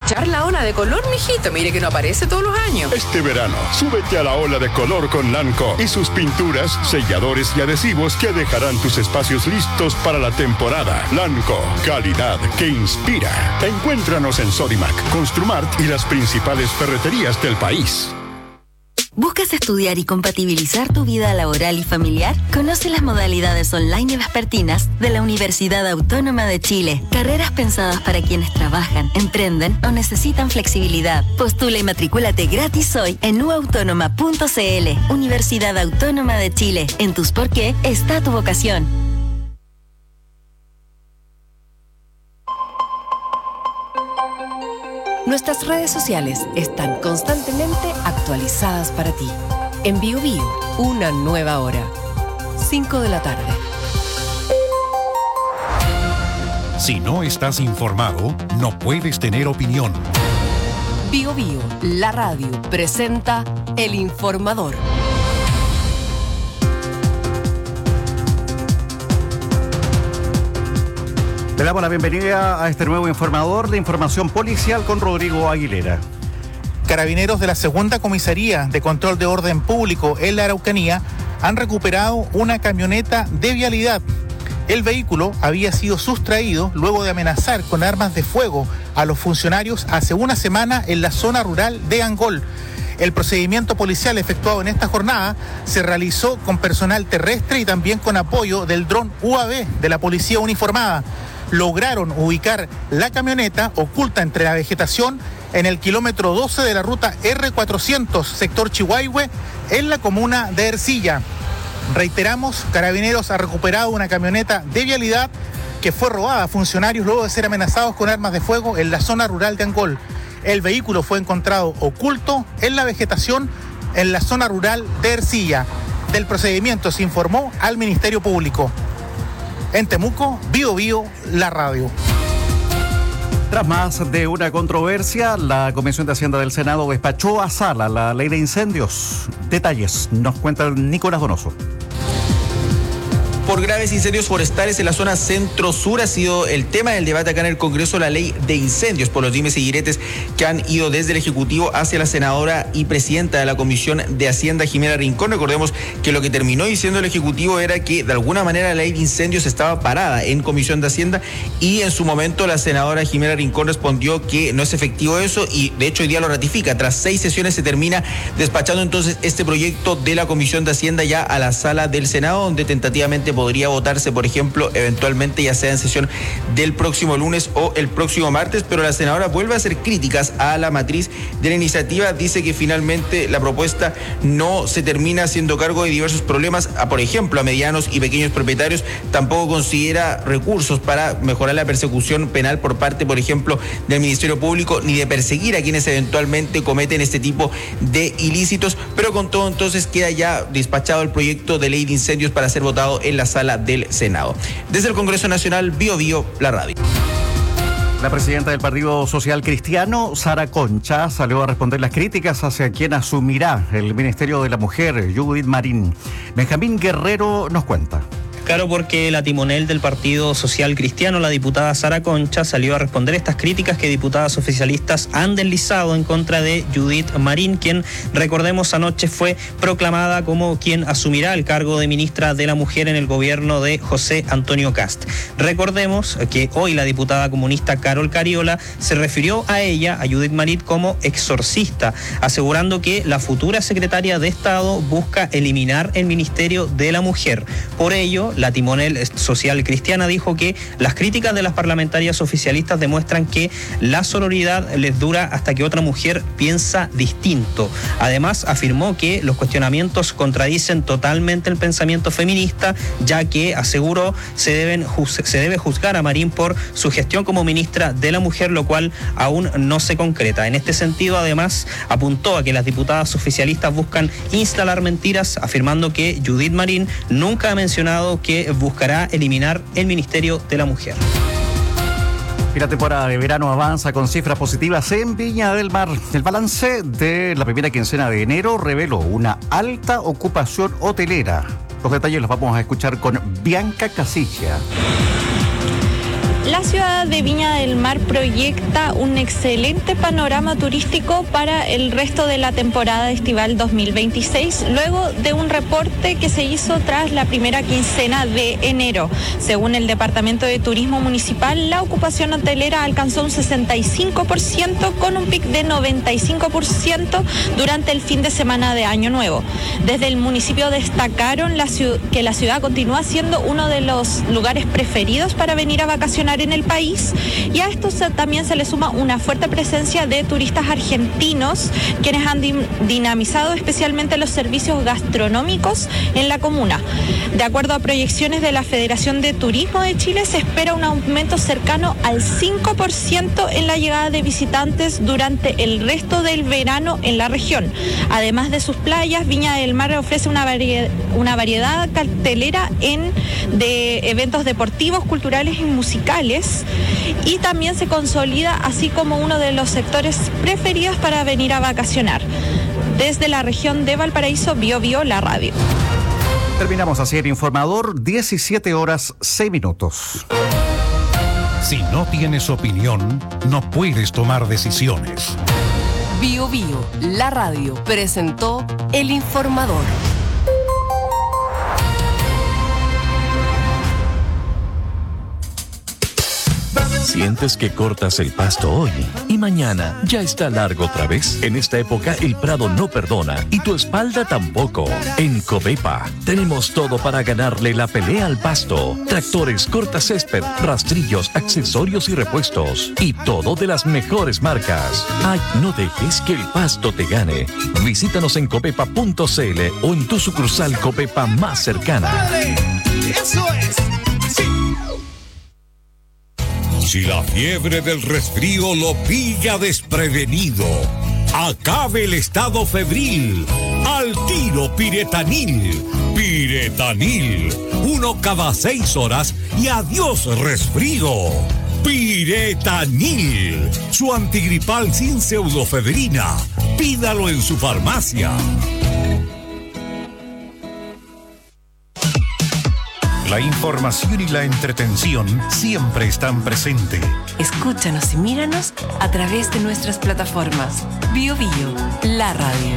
aprovechar la ola de color, mijito. Mire que no aparece todos los años. Este verano, súbete a la ola de color con Lanco y sus pinturas, selladores y adhesivos que dejarán tus espacios listos para la temporada. Lanco, calidad que inspira. Encuéntranos en Sodimac, Construmart y las principales ferreterías del país. ¿Buscas estudiar y compatibilizar tu vida laboral y familiar? Conoce las modalidades online y vespertinas de la Universidad Autónoma de Chile. Carreras pensadas para quienes trabajan, emprenden o necesitan flexibilidad. Postula y matricúlate gratis hoy en uautónoma.cl. Universidad Autónoma de Chile. En tus por qué está tu vocación. Nuestras redes sociales están constantemente actualizadas para ti. En BioBio, una nueva hora. 5 de la tarde. Si no estás informado, no puedes tener opinión. BioBio, la radio, presenta El Informador. Le damos la bienvenida a este nuevo informador de información policial con Rodrigo Aguilera. Carabineros de la Segunda Comisaría de Control de Orden Público en la Araucanía han recuperado una camioneta de vialidad. El vehículo había sido sustraído luego de amenazar con armas de fuego a los funcionarios hace una semana en la zona rural de Angol. El procedimiento policial efectuado en esta jornada se realizó con personal terrestre y también con apoyo del dron UAV de la Policía Uniformada. Lograron ubicar la camioneta oculta entre la vegetación en el kilómetro 12 de la ruta R400, sector Chihuahue, en la comuna de Ercilla. Reiteramos, Carabineros ha recuperado una camioneta de vialidad que fue robada a funcionarios luego de ser amenazados con armas de fuego en la zona rural de Angol. El vehículo fue encontrado oculto en la vegetación en la zona rural de Ercilla. Del procedimiento se informó al Ministerio Público. En Temuco, BioBio, la radio. Tras más de una controversia, la Comisión de Hacienda del Senado despachó a sala la ley de incendios. Detalles nos cuenta Nicolás Donoso. Por graves incendios forestales en la zona centro-sur ha sido el tema del debate acá en el Congreso, la ley de incendios, por los dimes y diretes que han ido desde el Ejecutivo hacia la senadora y presidenta de la Comisión de Hacienda, Jimena Rincón. Recordemos que lo que terminó diciendo el Ejecutivo era que de alguna manera la ley de incendios estaba parada en Comisión de Hacienda y en su momento la senadora Jimena Rincón respondió que no es efectivo eso y de hecho hoy día lo ratifica. Tras 6 sesiones se termina despachando entonces este proyecto de la Comisión de Hacienda ya a la sala del Senado, donde tentativamente podría votarse, por ejemplo, eventualmente ya sea en sesión del próximo lunes o el próximo martes, pero la senadora vuelve a hacer críticas a la matriz de la iniciativa. Dice que finalmente la propuesta no se termina haciendo cargo de diversos problemas, por ejemplo, a medianos y pequeños propietarios. Tampoco considera recursos para mejorar la persecución penal por parte, por ejemplo, del Ministerio Público, ni de perseguir a quienes eventualmente cometen este tipo de ilícitos, pero con todo entonces queda ya despachado el proyecto de ley de incendios para ser votado en la sala del Senado. Desde el Congreso Nacional, BioBio, la radio. La presidenta del Partido Social Cristiano, Sara Concha, salió a responder las críticas hacia quien asumirá el Ministerio de la Mujer, Judith Marín. Benjamín Guerrero nos cuenta. Claro, porque la timonel del Partido Social Cristiano, la diputada Sara Concha, salió a responder estas críticas que diputadas oficialistas han deslizado en contra de Judith Marín, quien, recordemos, anoche fue proclamada como quien asumirá el cargo de ministra de la Mujer en el gobierno de José Antonio Kast. Recordemos que hoy la diputada comunista Carol Cariola se refirió a ella, a Judith Marín, como exorcista, asegurando que la futura secretaria de Estado busca eliminar el Ministerio de la Mujer. Por ello, la timonel social cristiana dijo que las críticas de las parlamentarias oficialistas demuestran que la sororidad les dura hasta que otra mujer piensa distinto. Además, afirmó que los cuestionamientos contradicen totalmente el pensamiento feminista, ya que, aseguró, se debe juzgar a Marín por su gestión como ministra de la Mujer, lo cual aún no se concreta. En este sentido, además, apuntó a que las diputadas oficialistas buscan instalar mentiras, afirmando que Judith Marín nunca ha mencionado que buscará eliminar el Ministerio de la Mujer. La temporada de verano avanza con cifras positivas en Viña del Mar. El balance de la primera quincena de enero reveló una alta ocupación hotelera. Los detalles los vamos a escuchar con Bianca Casilla. La ciudad de Viña del Mar proyecta un excelente panorama turístico para el resto de la temporada estival 2026, luego de un reporte que se hizo tras la primera quincena de enero. Según el Departamento de Turismo Municipal, la ocupación hotelera alcanzó un 65% con un pic de 95% durante el fin de semana de Año Nuevo. Desde el municipio destacaron que la ciudad continúa siendo uno de los lugares preferidos para venir a vacacionar en el país, y a esto también se le suma una fuerte presencia de turistas argentinos, quienes han dinamizado especialmente los servicios gastronómicos en la comuna. De acuerdo a proyecciones de la Federación de Turismo de Chile, se espera un aumento cercano al 5% en la llegada de visitantes durante el resto del verano en la región. Además de sus playas, Viña del Mar ofrece una variedad cartelera de eventos deportivos, culturales y musicales, y también se consolida así como uno de los sectores preferidos para venir a vacacionar. Desde la región de Valparaíso, Bio la radio. Terminamos así el informador, 17:06. Si no tienes opinión, no puedes tomar decisiones. Bio la radio presentó el informador. ¿Sientes que cortas el pasto hoy y mañana ya está largo otra vez? En esta época el prado no perdona y tu espalda tampoco. En Covepa tenemos todo para ganarle la pelea al pasto. Tractores, cortacésped, rastrillos, accesorios y repuestos. Y todo de las mejores marcas. Ay, no dejes que el pasto te gane. Visítanos en covepa.cl o en tu sucursal Covepa más cercana. ¡Eso es! ¡Sí! Si la fiebre del resfrío lo pilla desprevenido, acabe el estado febril. Al tiro Piretanil. Piretanil. 1 cada 6 horas y adiós resfrío. Piretanil. Su antigripal sin pseudofebrina. Pídalo en su farmacia. La información y la entretención siempre están presentes. Escúchanos y míranos a través de nuestras plataformas. Bio la radio.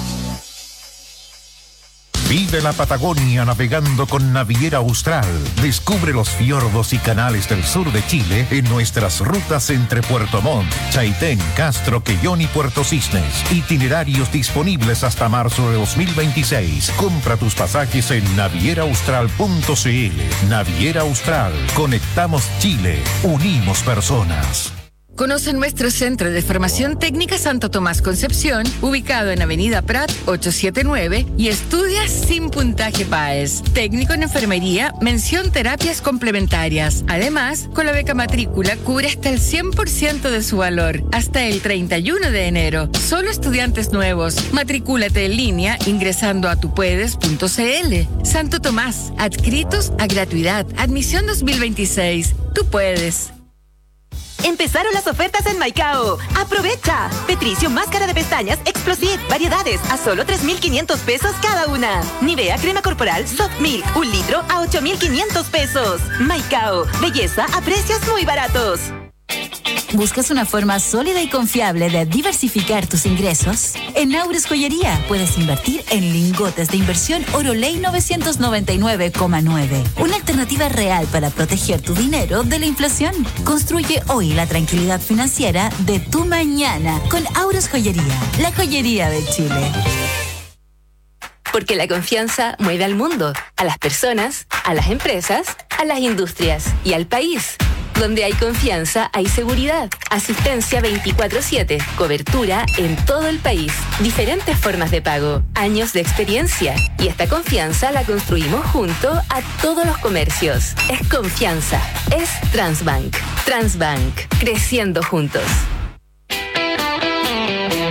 Vive la Patagonia navegando con Naviera Austral. Descubre los fiordos y canales del sur de Chile en nuestras rutas entre Puerto Montt, Chaitén, Castro, Quellón y Puerto Cisnes. Itinerarios disponibles hasta marzo de 2026. Compra tus pasajes en navieraaustral.cl. Naviera Austral. Conectamos Chile. Unimos personas. Conoce nuestro Centro de Formación Técnica Santo Tomás Concepción, ubicado en Avenida Prat 879, y estudia sin puntaje PAES. Técnico en enfermería, mención terapias complementarias. Además, con la beca matrícula cubre hasta el 100% de su valor, hasta el 31 de enero. Solo estudiantes nuevos. Matricúlate en línea ingresando a tupuedes.cl. Santo Tomás, adscritos a gratuidad. Admisión 2026. Tú puedes. Empezaron las ofertas en Maicao. ¡Aprovecha! Petricio máscara de pestañas Explosive. Variedades a solo 3,500 pesos cada una. Nivea crema corporal Soft Milk, 1 litro a 8,500 pesos. Maicao. Belleza a precios muy baratos. ¿Buscas una forma sólida y confiable de diversificar tus ingresos? En Aures Joyería puedes invertir en lingotes de inversión Oroley 999,9. Una alternativa real para proteger tu dinero de la inflación. Construye hoy la tranquilidad financiera de tu mañana con Aures Joyería, la joyería de Chile. Porque la confianza mueve al mundo, a las personas, a las empresas, a las industrias y al país. Donde hay confianza, hay seguridad. Asistencia 24/7. Cobertura en todo el país. Diferentes formas de pago. Años de experiencia. Y esta confianza la construimos junto a todos los comercios. Es confianza. Es Transbank. Transbank. Creciendo juntos.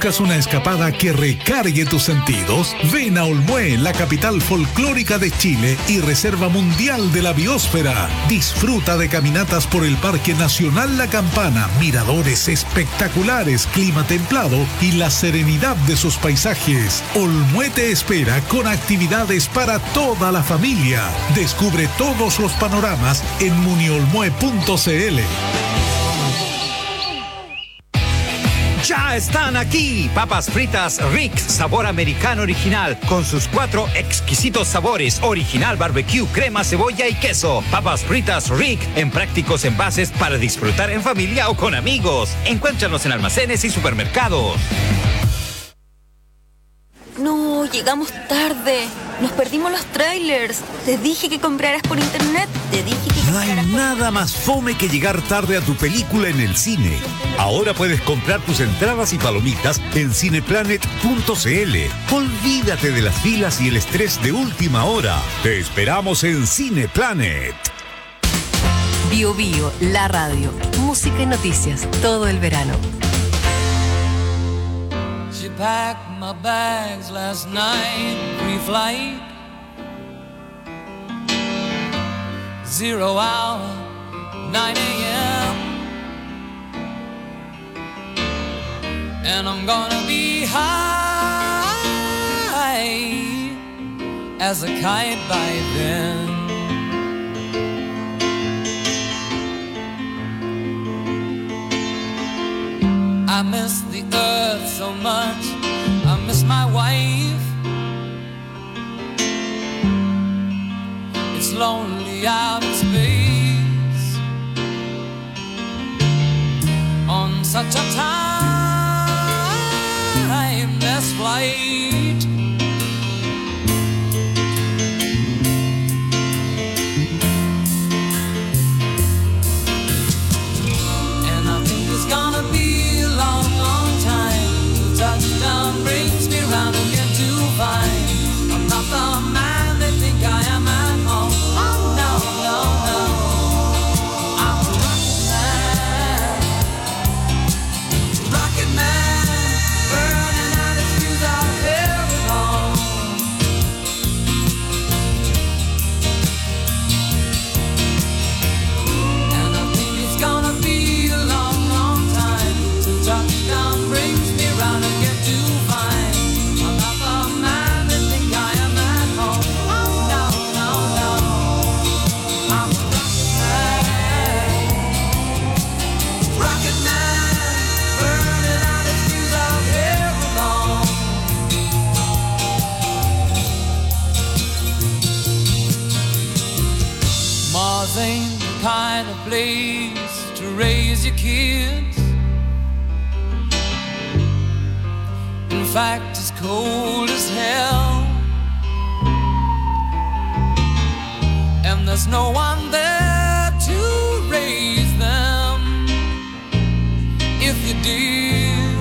¿Buscas una escapada que recargue tus sentidos? Ven a Olmué, la capital folclórica de Chile y reserva mundial de la biosfera. Disfruta de caminatas por el Parque Nacional La Campana, miradores espectaculares, clima templado y la serenidad de sus paisajes. Olmué te espera con actividades para toda la familia. Descubre todos los panoramas en muniolmue.cl. Ya están aquí, papas fritas Rick, sabor americano original, con sus 4 exquisitos sabores, original barbecue, crema, cebolla y queso. Papas fritas Rick, en prácticos envases para disfrutar en familia o con amigos. Encuéntranos en almacenes y supermercados. No, llegamos tarde. Nos perdimos los trailers. Te dije que compraras por internet. No hay nada más fome que llegar tarde a tu película en el cine. Ahora puedes comprar tus entradas y palomitas en cineplanet.cl. Olvídate de las filas y el estrés de última hora. Te esperamos en Cineplanet. Bio Bio, la radio. Música y noticias todo el verano. She packed my bags last night, pre-flight, 0 hour, 9 a.m. And I'm gonna be high as a kite by then. I miss the earth so much, I miss my wife. It's lonely out in space on such a timeless flight. And I think it's gonna be a long, long time till touchdown brings me round again to find I'm not the man they think I am at home. Oh no, no, no, I'm a rocket man, burning out his fuse out here alone. And I think it's gonna be a long, long time till touchdown brings me round again to find I'm not the man they think I am at home. Oh no, no, no, I'm a rocket man, burning out his fuse out here alone. Mars ain't the kind of place to raise your kids. In fact, it's cold as hell, and there's no one there to raise them if you did.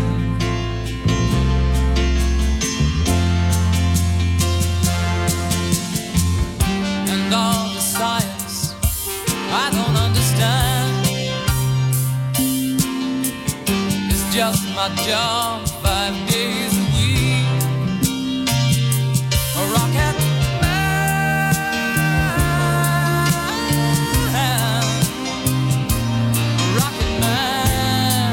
And all the science I don't understand, it's just my job 5 days a week. A rocket man, a rocket man.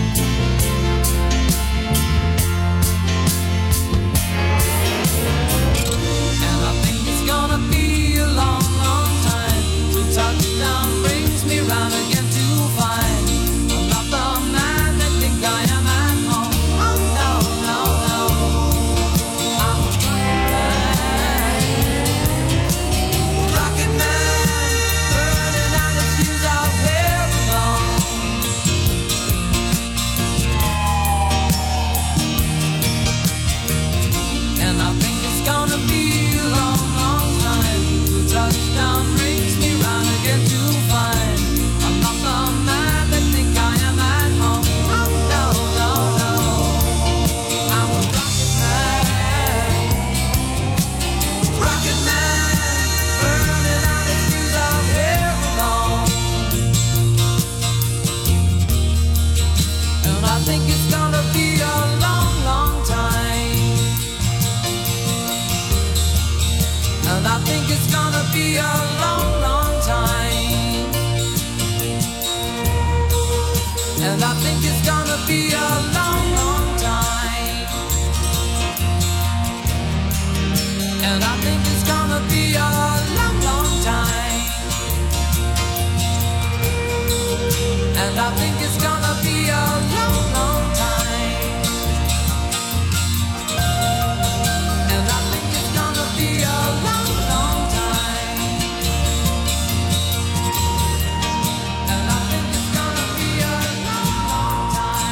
And I think it's gonna be a long, long time till touchdown brings me round again to find I'm not the man they think I am at home. Oh no, no, be a long, long time. And I think it's gonna be a long, long time. And I think it's gonna be a long, long time. And I think it's gonna be a long, long time. And I think it's gonna be a long, long time. And I think it's gonna be a long, long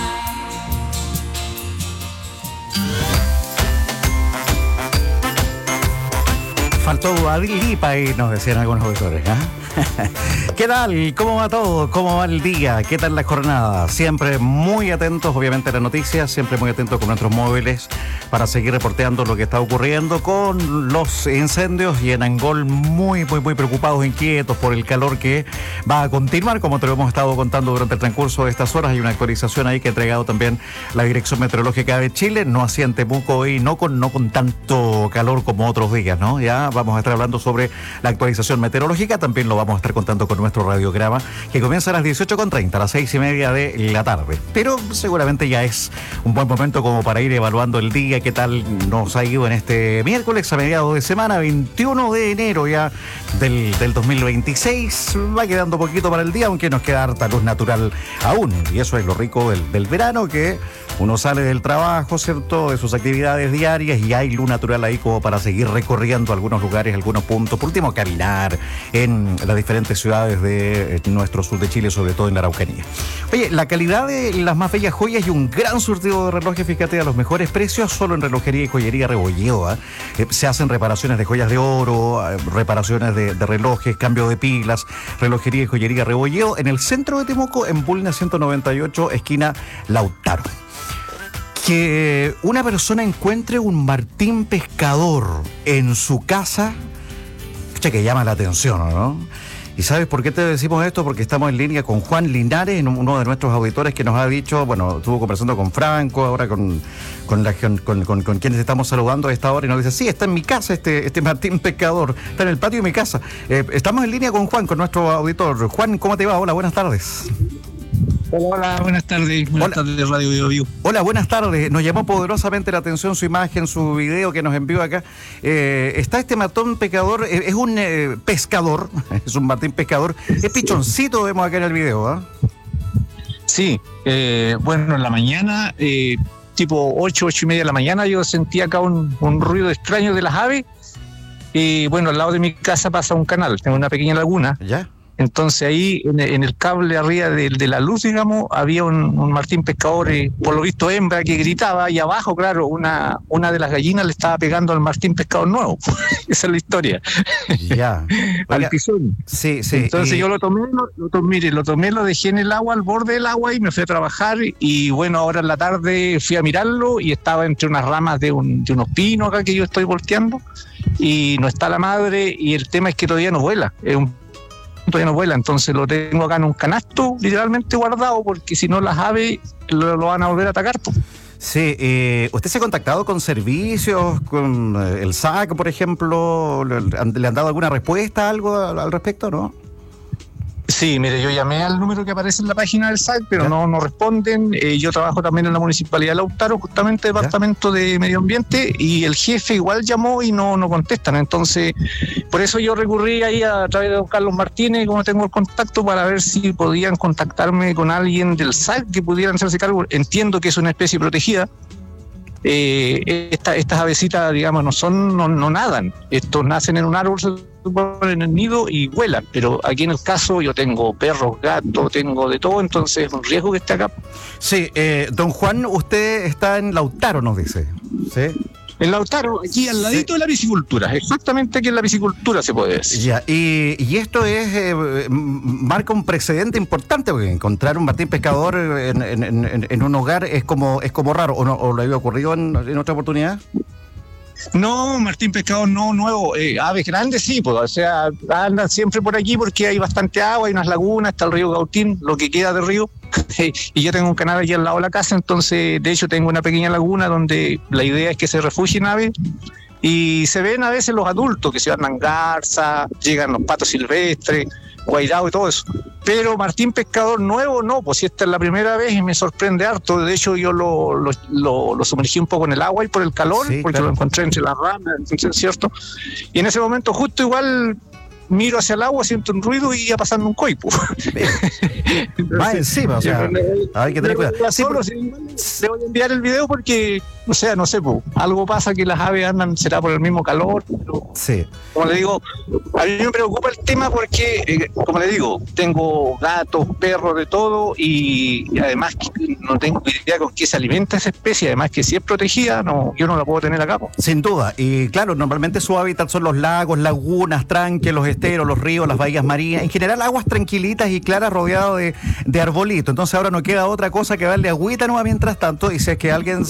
time. Faltó Dua Lipa y nos decían algunos auditores, ¿ah? ¿Qué tal? ¿Cómo va todo? ¿Cómo va el día? ¿Qué tal la jornada? Siempre muy atentos, obviamente, a las noticias, siempre muy atentos con nuestros móviles para seguir reporteando lo que está ocurriendo con los incendios, y en Angol muy preocupados, inquietos por el calor que va a continuar, como te lo hemos estado contando durante el transcurso de estas horas. Hay una actualización ahí que ha entregado también la Dirección Meteorológica de Chile, no así en Temuco hoy, no con tanto calor como otros días, ¿no? Ya vamos a estar hablando sobre la actualización meteorológica, también lo vamos a estar contando con nuestro radiograma, que comienza a las 18:30, a las 6:30 de la tarde. Pero seguramente ya es un buen momento como para ir evaluando el día, qué tal nos ha ido en este miércoles, a mediados de semana, 21 de enero ya del 2026. Va quedando poquito para el día, aunque nos queda harta luz natural aún. Y eso es lo rico del verano, que uno sale del trabajo, ¿cierto?, de sus actividades diarias, y hay luz natural ahí como para seguir recorriendo algunos lugares, algunos puntos. Por último, caminar en las diferentes ciudades de nuestro sur de Chile, sobre todo en la Araucanía. Oye, la calidad de las más bellas joyas y un gran surtido de relojes, fíjate, a los mejores precios, solo en Relojería y Joyería Rebolleo, ¿eh? Se hacen reparaciones de joyas de oro, reparaciones de relojes, cambio de pilas. Relojería y Joyería Rebolleo, en el centro de Temuco, en Bulnes 198, esquina Lautaro. Que una persona encuentre un martín pescador en su casa, que llama la atención, ¿no? ¿Y sabes por qué te decimos esto? Porque estamos en línea con Juan Linares, uno de nuestros auditores, que nos ha dicho, bueno, estuvo conversando con Franco, ahora con quienes estamos saludando a esta hora, y nos dice, sí, está en mi casa este martín pescador, está en el patio de mi casa. Estamos en línea con Juan, con nuestro auditor. Juan, ¿cómo te va? Hola, buenas tardes. Hola, buenas tardes. Buenas tardes de Radio Bio Bio. Hola, buenas tardes. Nos llamó poderosamente la atención su imagen, su video que nos envió acá. Está este martín pescador, es un pescador, es un martín pescador. Es pichoncito, vemos acá en el video, ¿ah? Sí, bueno, en la mañana, tipo 8:30 de la mañana, yo sentí acá un ruido extraño de las aves. Y bueno, al lado de mi casa pasa un canal, tengo una pequeña laguna. ¿Ya? Entonces ahí en el cable arriba de la luz, digamos, había un martín pescador, por lo visto hembra, que gritaba, y abajo, claro, una de las gallinas le estaba pegando al martín pescador nuevo. Esa es la historia. Ya. Al pisón. Sí. Entonces yo lo tomé, lo dejé en el agua, al borde del agua, y me fui a trabajar. Y bueno, ahora en la tarde fui a mirarlo y estaba entre unas ramas de unos pinos acá que yo estoy volteando, y no está la madre, y el tema es que todavía no vuela. Todavía no vuela, entonces lo tengo acá en un canasto literalmente guardado, porque si no las aves lo van a volver a atacar, pues. Sí, ¿usted se ha contactado con servicios, con el SAC, por ejemplo? ¿Le han dado alguna respuesta, algo al respecto, no? Sí, mire, yo llamé al número que aparece en la página del SAC, pero no responden. Yo trabajo también en la Municipalidad de Lautaro, justamente Departamento de Medio Ambiente, y el jefe igual llamó y no contestan. Entonces, por eso yo recurrí ahí a través de don Carlos Martínez, como tengo el contacto, para ver si podían contactarme con alguien del SAC que pudieran hacerse cargo. Entiendo que es una especie protegida. Estas avecitas, digamos, no nadan. Estos nacen en un árbol, se ponen en el nido y vuelan. Pero aquí en el caso yo tengo perros, gatos, tengo de todo, entonces es un riesgo que esté acá. Sí, don Juan, usted está en Lautaro, nos dice. ¿Sí? En Lautaro, aquí al ladito de la piscicultura, exactamente aquí en la piscicultura se puede decir. Ya, y esto marca un precedente importante, porque encontrar un martín pescador en un hogar es como raro, ¿o lo había ocurrido en otra oportunidad? No, martín pescador no nuevo, aves grandes sí, pues, o sea, andan siempre por aquí porque hay bastante agua, hay unas lagunas, está el río Gautín, lo que queda del río, y yo tengo un canal aquí al lado de la casa, entonces de hecho tengo una pequeña laguna donde la idea es que se refugien aves, y se ven a veces los adultos que se andan garza, llegan los patos silvestres, guairao y todo eso. Pero Martín Pescador nuevo no, pues si esta es la primera vez y me sorprende harto. De hecho yo lo sumergí un poco en el agua y por el calor, sí, porque claro, lo encontré entre las ramas, ¿cierto? Y en ese momento justo igual miro hacia el agua, siento un ruido y ya pasando un coipo. Va encima, o sea, hay que tener cuidado. Sí, le voy a enviar el video porque, o sea, no sé, algo pasa que las aves andan, será por el mismo calor, pero, sí, como le digo, a mí me preocupa el tema porque, como le digo, tengo gatos, perros, de todo, y además no tengo idea con qué se alimenta esa especie, además que si es protegida, yo no la puedo tener acá. Sin duda, y claro, normalmente su hábitat son los lagos, lagunas, tranques, los esteros, los ríos, las bahías marinas, en general aguas tranquilitas y claras rodeado de arbolitos. Entonces ahora no queda otra cosa que darle agüita nueva mientras tanto, y si es que alguien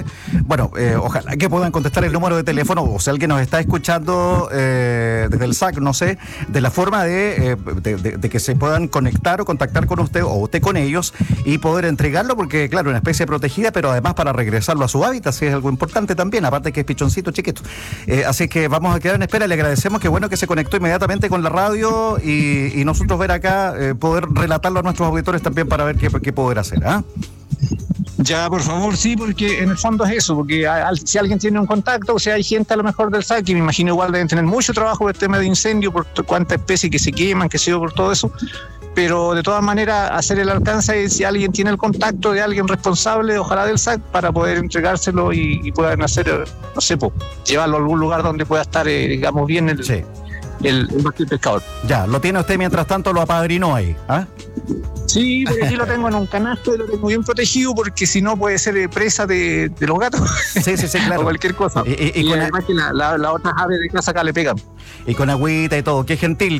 ojalá que puedan contestar el número de teléfono, o si alguien nos está escuchando desde el SAC, no sé, de la forma de que se puedan conectar o contactar con usted o usted con ellos y poder entregarlo, porque claro, una especie protegida, pero además para regresarlo a su hábitat, sí es algo importante también, aparte que es pichoncito chiquito. Así que vamos a quedar en espera, le agradecemos, que bueno que se conectó inmediatamente con la radio y nosotros ver acá, poder relatarlo a nuestros auditores también para ver qué poder hacer, ¿ah? Ya, por favor, sí, porque en el fondo es eso, porque si alguien tiene un contacto, o sea, hay gente a lo mejor del SAC, que me imagino igual deben tener mucho trabajo por el tema de incendio, por cuántas especies que se queman, que sé yo, por todo eso, pero de todas maneras hacer el alcance, si alguien tiene el contacto de alguien responsable, ojalá del SAC, para poder entregárselo y puedan hacer, no sé, llevarlo a algún lugar donde pueda estar, digamos, bien el Martín Pescador. Ya, lo tiene usted mientras tanto, lo apadrinó ahí, ¿ah? Sí, porque aquí lo tengo en un canasto y lo tengo bien protegido, porque si no puede ser presa de los gatos. Sí, claro. O cualquier cosa. Y además que las otras aves de casa acá le pegan. Y con agüita y todo. Qué gentil.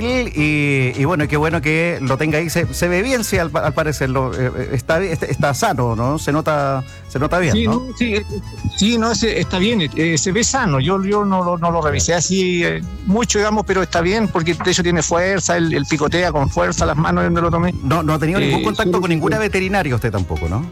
Y bueno, qué bueno que lo tenga ahí. Se ve bien, sí, al parecer. Está sano, ¿no? Se nota bien, sí, ¿no? Está bien. Se ve sano. Yo no lo revisé así mucho, digamos, pero está bien, porque de hecho tiene fuerza, él picotea con fuerza las manos donde lo tomé. No ha tenido ningún contacto con ninguna veterinaria usted tampoco, ¿no?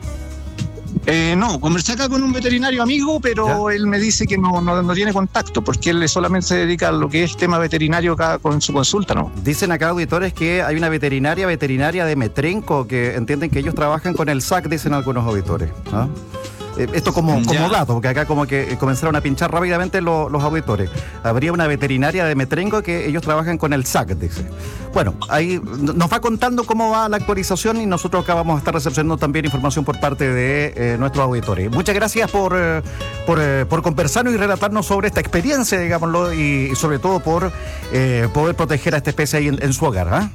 No, conversé acá con un veterinario amigo, pero él me dice que no tiene contacto, porque él solamente se dedica a lo que es tema veterinario acá con su consulta, ¿no? Dicen acá auditores que hay una veterinaria de Metrenco, que entienden que ellos trabajan con el SAC, dicen algunos auditores, ¿no? Esto como dato, porque acá como que comenzaron a pinchar rápidamente los auditores. Habría una veterinaria de Metrenco que ellos trabajan con el SAC, dice. Bueno, ahí nos va contando cómo va la actualización y nosotros acá vamos a estar recepcionando también información por parte de nuestros auditores. Muchas gracias por conversarnos y relatarnos sobre esta experiencia, digámoslo, y sobre todo por poder proteger a esta especie ahí en su hogar, ¿ah?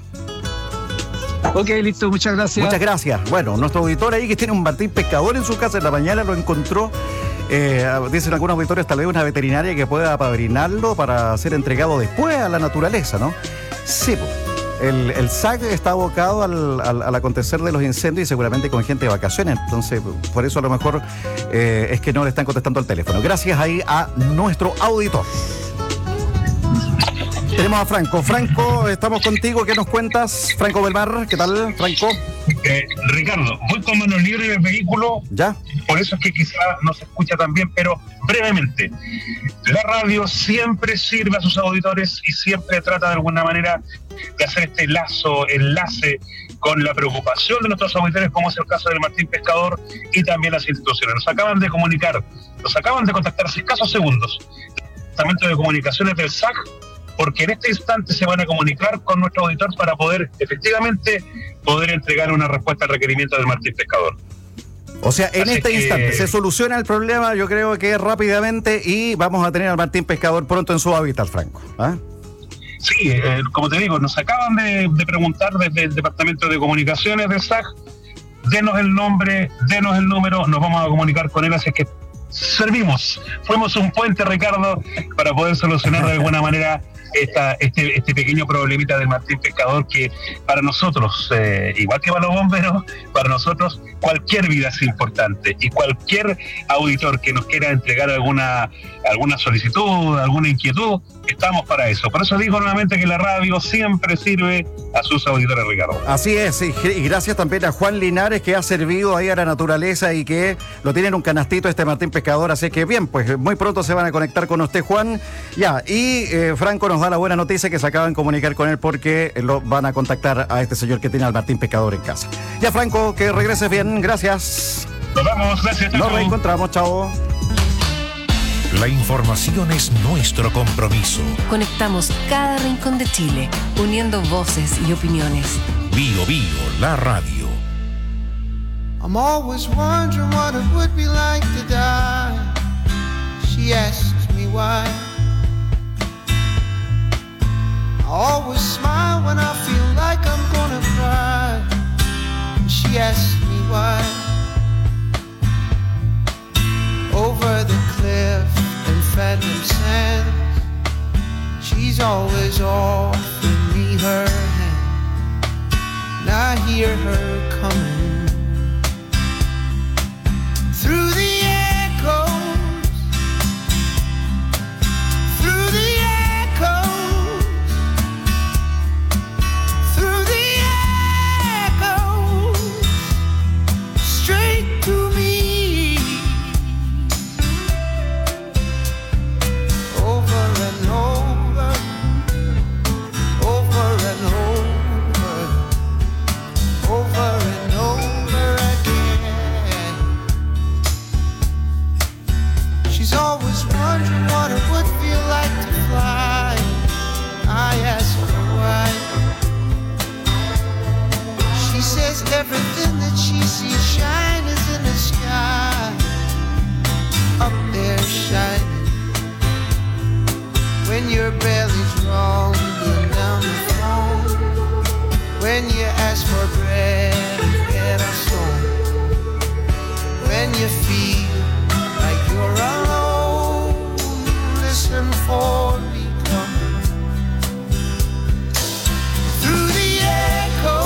Ok, listo, muchas gracias. Muchas gracias. Bueno, nuestro auditor ahí que tiene un Martín Pescador en su casa, en la mañana lo encontró. Dicen algunos auditores, tal vez una veterinaria que pueda apadrinarlo para ser entregado después a la naturaleza, ¿no? Sí, el SAC está abocado al acontecer de los incendios y seguramente con gente de vacaciones. Entonces, por eso a lo mejor es que no le están contestando al teléfono. Gracias ahí a nuestro auditor. Tenemos a Franco. Franco, estamos contigo. ¿Qué nos cuentas? Franco Belmar, ¿qué tal, Franco? Ricardo, voy con manos libres del vehículo. ¿Ya? Por eso es que quizás no se escucha tan bien, pero brevemente. La radio siempre sirve a sus auditores y siempre trata de alguna manera de hacer este enlace con la preocupación de nuestros auditores, como es el caso del Martín Pescador y también las instituciones. Nos acaban de contactar hace escasos segundos. El Departamento de Comunicaciones del SAC, porque en este instante se van a comunicar con nuestro auditor para poder efectivamente entregar una respuesta al requerimiento del Martín Pescador. O sea, en instante se soluciona el problema, yo creo que rápidamente, y vamos a tener al Martín Pescador pronto en su hábitat, Franco. ¿Ah? Sí, como te digo, nos acaban de preguntar desde el Departamento de Comunicaciones del SAC, denos el nombre, denos el número, nos vamos a comunicar con él, así que fuimos un puente, Ricardo, para poder solucionar de alguna manera este pequeño problemita del Martín Pescador, que para nosotros, igual que para los bomberos, para nosotros cualquier vida es importante, y cualquier auditor que nos quiera entregar alguna solicitud, alguna inquietud, estamos para eso. Por eso digo nuevamente que la radio siempre sirve a sus auditores, Ricardo. Así es, y gracias también a Juan Linares, que ha servido ahí a la naturaleza y que lo tiene en un canastito Martín Pescador, así que bien, pues muy pronto se van a conectar con usted, Juan. Ya, y Franco nos da la buena noticia que se acaban de comunicar con él porque lo van a contactar a este señor que tiene al Martín Pescador en casa. Ya, Franco, que regreses bien, gracias. Nos vamos, gracias. Nos reencontramos, chao. La información es nuestro compromiso. Conectamos cada rincón de Chile, uniendo voces y opiniones. Bio Bio, la radio. I'm always wondering what it would be like to die. She asks me why. I always smile when I feel like I'm gonna cry. She asks me why. Over the cliff and phantom sands, she's always offering me her hand, and I hear her coming through the echoes, through the echoes, through the echoes, straight to me. Everything that she sees shine is in the sky, up there shining. When your belly's rumbling down the phone, when you ask for bread and get a song, when you feel like you're alone, listen for me coming through the echo.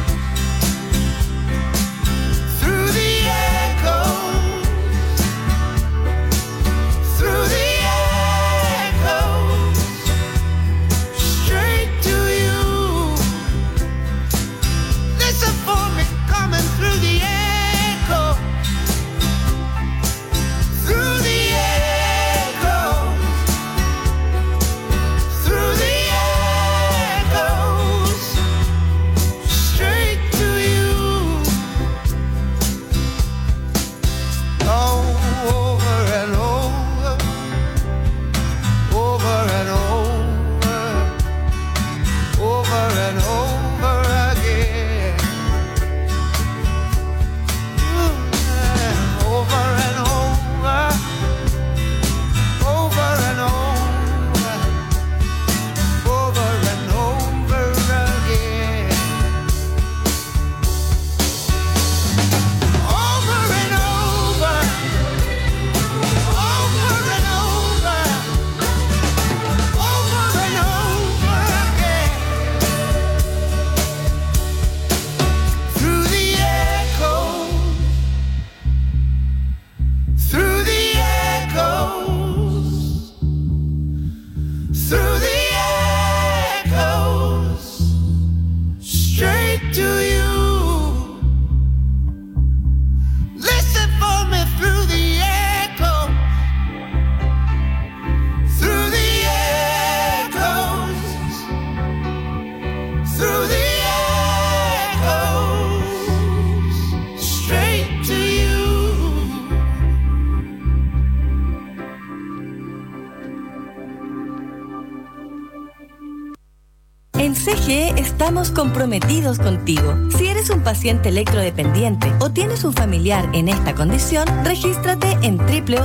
En CGE estamos comprometidos contigo. Si eres un paciente electrodependiente o tienes un familiar en esta condición, regístrate en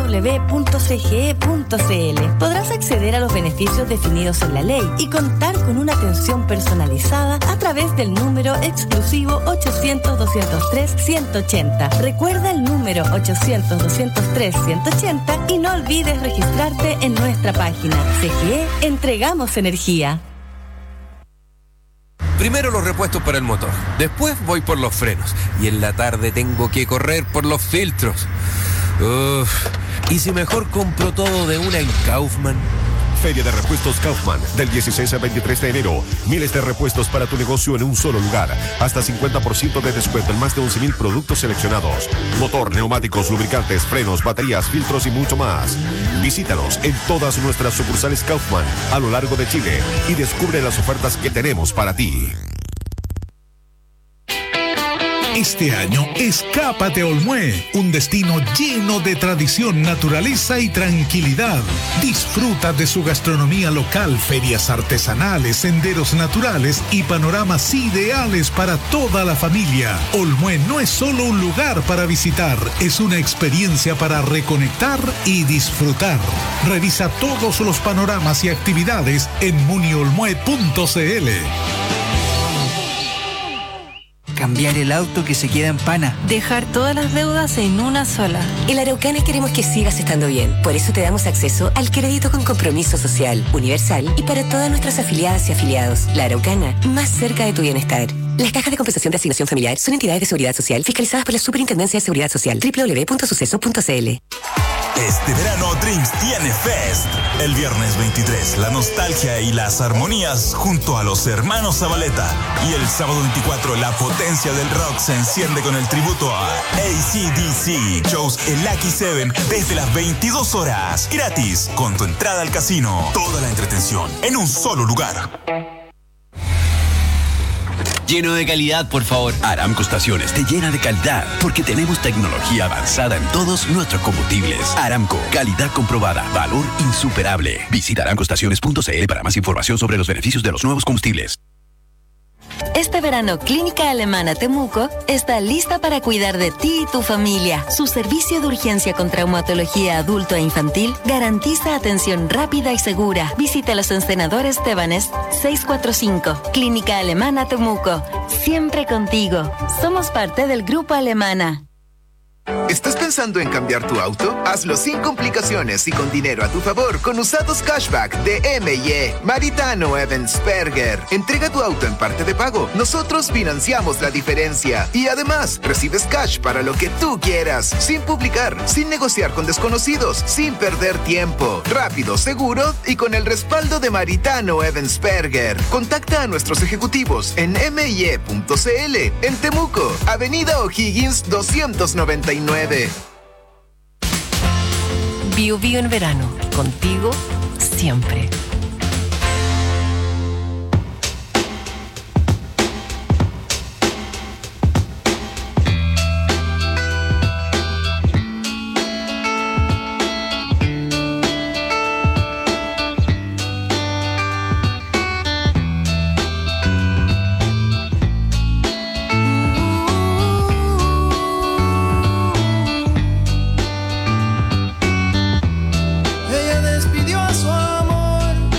www.cge.cl. Podrás acceder a los beneficios definidos en la ley y contar con una atención personalizada a través del número exclusivo 800-203-180. Recuerda el número 800-203-180 y no olvides registrarte en nuestra página. CGE, entregamos energía. Primero los repuestos para el motor, después voy por los frenos y en la tarde tengo que correr por los filtros. ¿Y si mejor compro todo de una en Kaufman? Feria de Repuestos Kaufman, del 16 al 23 de enero. Miles de repuestos para tu negocio en un solo lugar. Hasta 50% de descuento en más de 11,000 productos seleccionados. Motor, neumáticos, lubricantes, frenos, baterías, filtros y mucho más. Visítanos en todas nuestras sucursales Kaufman a lo largo de Chile y descubre las ofertas que tenemos para ti. Este año, escápate a Olmué, un destino lleno de tradición, naturaleza y tranquilidad. Disfruta de su gastronomía local, ferias artesanales, senderos naturales y panoramas ideales para toda la familia. Olmué no es solo un lugar para visitar, es una experiencia para reconectar y disfrutar. Revisa todos los panoramas y actividades en muniolmue.cl. Cambiar el auto que se queda en pana. Dejar todas las deudas en una sola. En la Araucana queremos que sigas estando bien. Por eso te damos acceso al crédito con compromiso social, universal y para todas nuestras afiliadas y afiliados. La Araucana, más cerca de tu bienestar. Las cajas de compensación de asignación familiar son entidades de seguridad social fiscalizadas por la Superintendencia de Seguridad Social. www.suceso.cl. Este verano Dreams tiene Fest. El viernes 23, la nostalgia y las armonías junto a los hermanos Zabaleta. Y el sábado 24, la potencia del rock se enciende con el tributo a AC/DC. Shows en Lucky 7 desde las 22 horas. Gratis, con tu entrada al casino. Toda la entretención en un solo lugar. Lleno de calidad, por favor. Aramco Estaciones te llena de calidad porque tenemos tecnología avanzada en todos nuestros combustibles. Aramco, calidad comprobada, valor insuperable. Visita aramcoestaciones.cl para más información sobre los beneficios de los nuevos combustibles. Este verano, Clínica Alemana Temuco está lista para cuidar de ti y tu familia. Su servicio de urgencia con traumatología adulto e infantil garantiza atención rápida y segura. Visítalos en Senador Estebanes 645. Clínica Alemana Temuco. Siempre contigo. Somos parte del Grupo Alemana. ¿Estás pensando en cambiar tu auto? Hazlo sin complicaciones y con dinero a tu favor con usados cashback de M&E. Maritano Evansperger. Entrega tu auto en parte de pago. Nosotros financiamos la diferencia. Y además, recibes cash para lo que tú quieras. Sin publicar, sin negociar con desconocidos, sin perder tiempo. Rápido, seguro y con el respaldo de Maritano Evansperger. Contacta a nuestros ejecutivos en MIE.cl. En Temuco, Avenida O'Higgins 299. Bio Bio en verano, contigo siempre. Ella despidió a su amor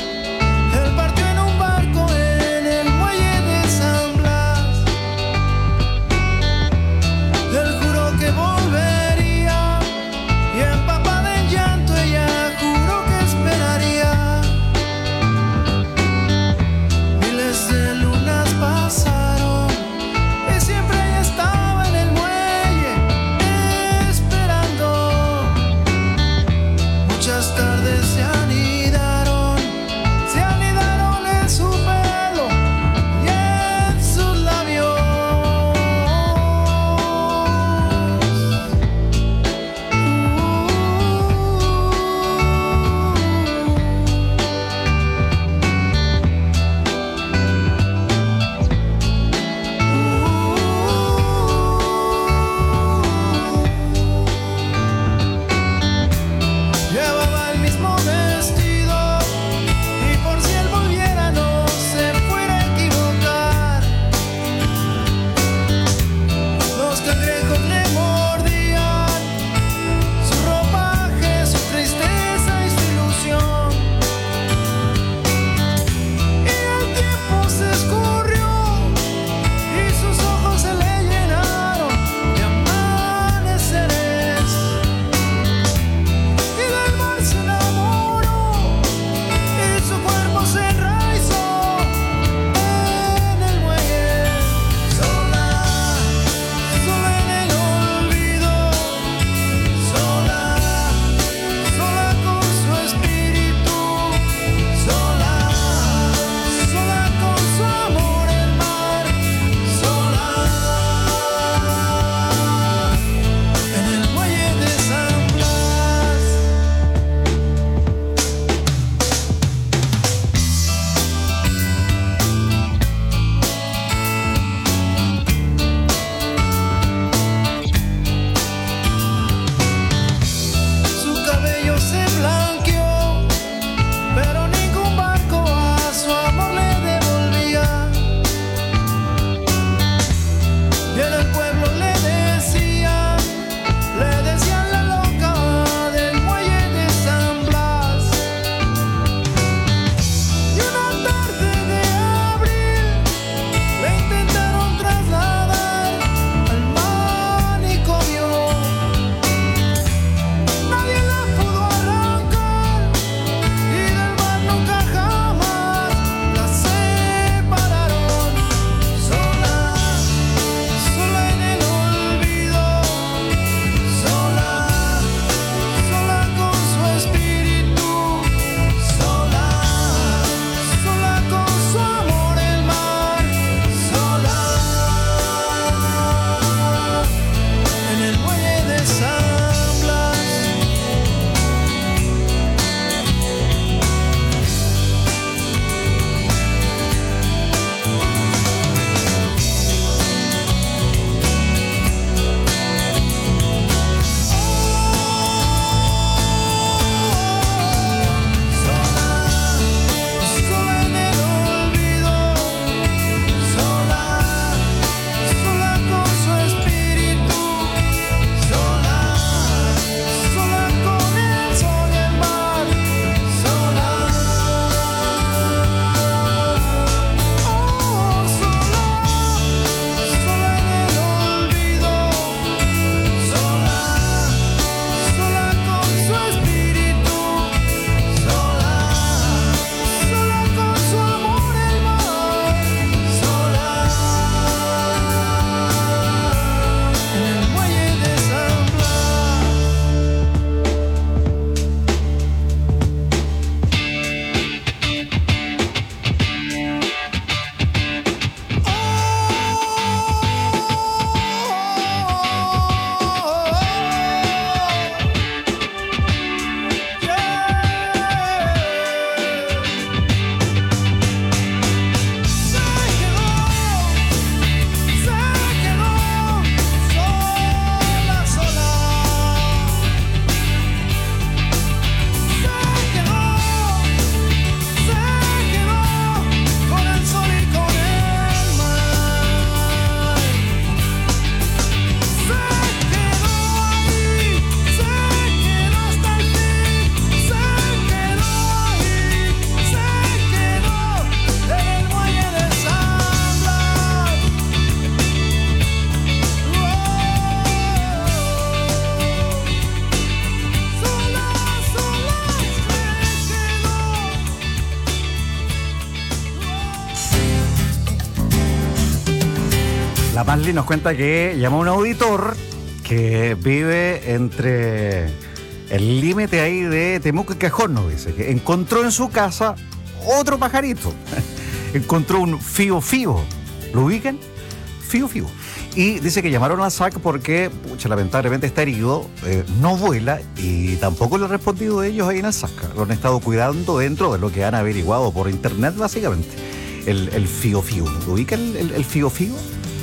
La Marley nos cuenta que llamó a un auditor que vive entre el límite ahí de Temuco y Cajón, nos dice, que encontró en su casa otro pajarito. Encontró un fío fío. ¿Lo ubican? Fío fío. Y dice que llamaron al SAC porque, pucha, lamentablemente está herido, no vuela y tampoco le han respondido ellos ahí en el SAC. Lo han estado cuidando dentro de lo que han averiguado por internet, básicamente. El fío fío. ¿Lo ubican el fío fío?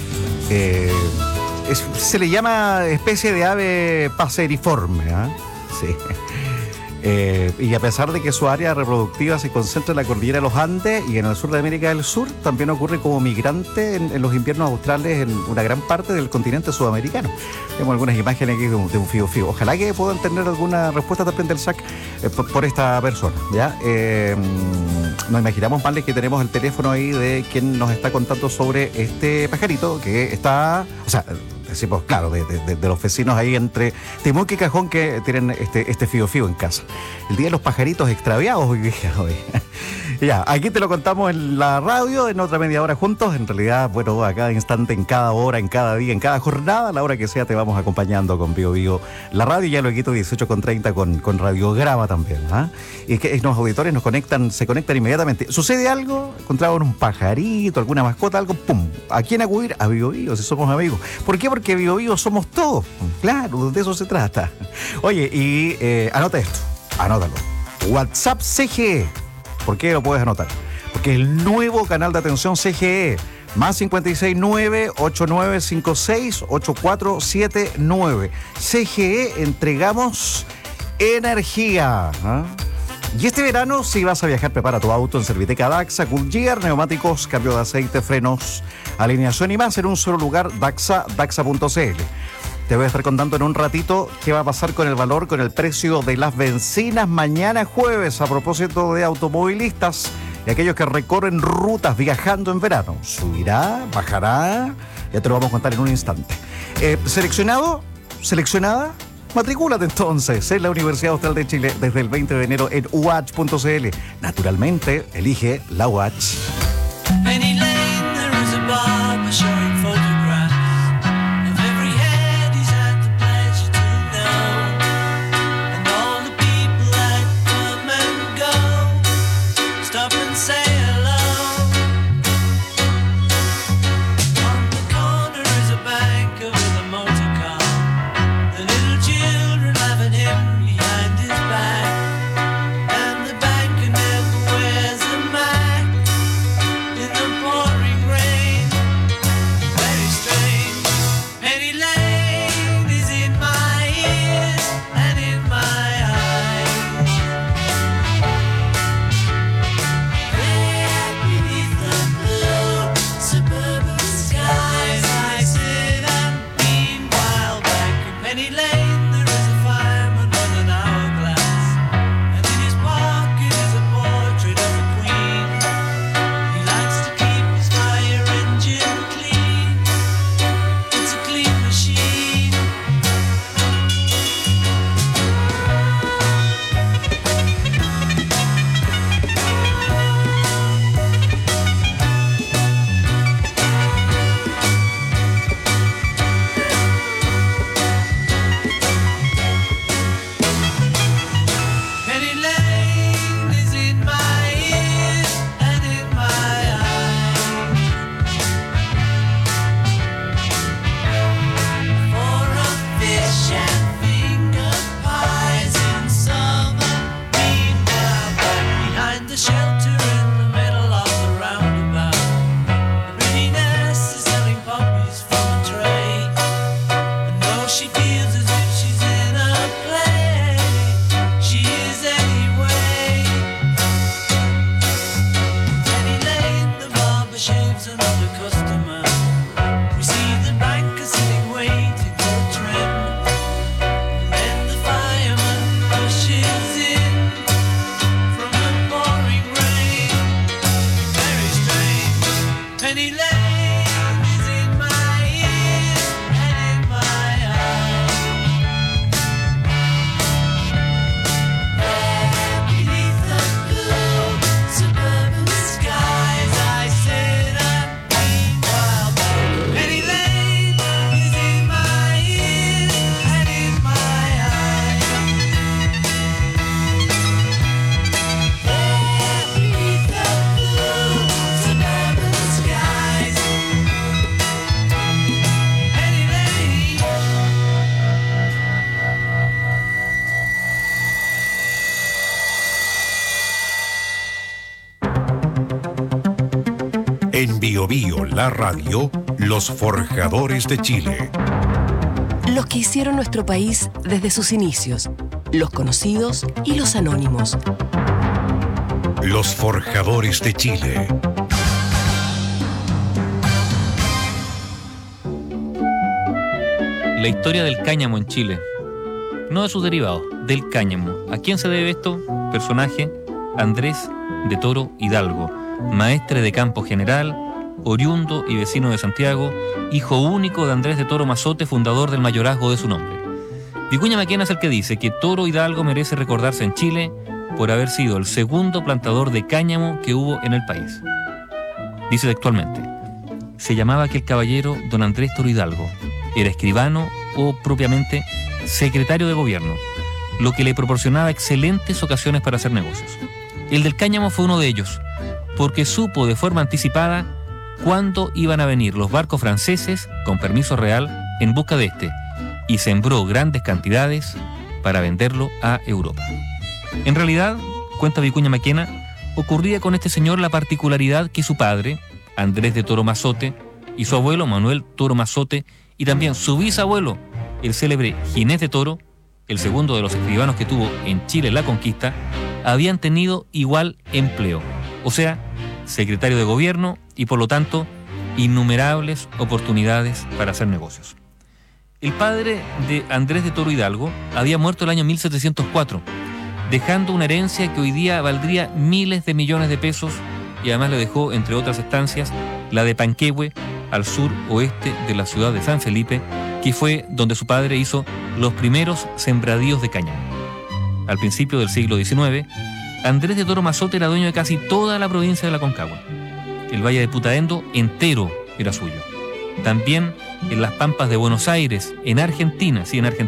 Se le llama especie de ave paseriforme, ¿eh? Sí. Y a pesar de que su área reproductiva se concentra en la cordillera de los Andes y en el sur de América del Sur, también ocurre como migrante en los inviernos australes en una gran parte del continente sudamericano. Tenemos algunas imágenes aquí de un fío fío. Ojalá que puedan tener alguna respuesta también del SAC por esta persona, ¿ya? Nos imaginamos, Marley, que tenemos el teléfono ahí de quien nos está contando sobre este pajarito que está, o sea, decimos, claro, de los vecinos ahí entre Temuco y Cajón que tienen este fío fío en casa. El día de los pajaritos extraviados hoy día. Ya, aquí te lo contamos en la radio, en otra media hora juntos. En realidad, bueno, a cada instante, en cada hora, en cada día, en cada jornada, a la hora que sea, te vamos acompañando con Bio Bio. La radio ya lo quito 18:30 con Radiograma también, ¿ah? Y que los auditores se conectan inmediatamente. ¿Sucede algo? ¿Encontraron un pajarito, alguna mascota, algo? ¡Pum! ¿A quién acudir? A Bio Bio, si somos amigos. ¿Por qué? Porque Bio Bio somos todos. Claro, de eso se trata. Oye, y anota esto, anótalo. WhatsApp CGE. ¿Por qué lo puedes anotar? Porque es el nuevo canal de atención CGE. Más 569-8956-8479. CGE, entregamos energía. ¿Ah? Y este verano, si vas a viajar, prepara tu auto en Serviteca Daxa, Goodyear, neumáticos, cambio de aceite, frenos, alineación y más en un solo lugar, daxa.cl. Te voy a estar contando en un ratito qué va a pasar con el valor, con el precio de las bencinas mañana jueves, a propósito de automovilistas y aquellos que recorren rutas viajando en verano. ¿Subirá? ¿Bajará? Ya te lo vamos a contar en un instante. ¿Seleccionado? ¿Seleccionada? Matricúlate entonces en la Universidad Austral de Chile desde el 20 de enero en UACH.cl. Naturalmente, elige la UACH. Penny Lane, there is a barber showing photographs of every head he's had the pleasure to know, and all the people that come and go stop and say hello. On the corner is a banker with a motor car, the little children laughing him behind his back, and the banker never wears a mask. En Bio Bio, la radio, los forjadores de Chile. Los que hicieron nuestro país desde sus inicios, los conocidos y los anónimos. Los forjadores de Chile. La historia del cáñamo en Chile. No de sus derivados, del cáñamo. ¿A quién se debe esto? Personaje: Andrés de Toro Hidalgo, maestre de campo general, oriundo y vecino de Santiago, hijo único de Andrés de Toro Mazote, fundador del mayorazgo de su nombre. Vicuña Maquena es el que dice que Toro Hidalgo merece recordarse en Chile por haber sido el segundo plantador de cáñamo que hubo en el país. Dice textualmente: se llamaba aquel caballero don Andrés Toro Hidalgo, era escribano o propiamente secretario de gobierno, lo que le proporcionaba excelentes ocasiones para hacer negocios. El del cáñamo fue uno de ellos, porque supo de forma anticipada cuándo iban a venir los barcos franceses con permiso real en busca de este, y sembró grandes cantidades para venderlo a Europa. En realidad, cuenta Vicuña Maquena, ocurría con este señor la particularidad que su padre, Andrés de Toro Mazote, y su abuelo Manuel Toro Mazote, y también su bisabuelo, el célebre Ginés de Toro, el segundo de los escribanos que tuvo en Chile la conquista, habían tenido igual empleo, o sea, secretario de gobierno y por lo tanto innumerables oportunidades para hacer negocios. El padre de Andrés de Toro Hidalgo había muerto el año 1704, dejando una herencia que hoy día valdría miles de millones de pesos, y además le dejó, entre otras estancias, la de Panquehue, al sur oeste de la ciudad de San Felipe, que fue donde su padre hizo los primeros sembradíos de cáñamo. Al principio del siglo XIX, Andrés de Toro Mazote era dueño de casi toda la provincia de la Concagua. El valle de Putaendo entero era suyo. También en las pampas de Buenos Aires, en Argentina,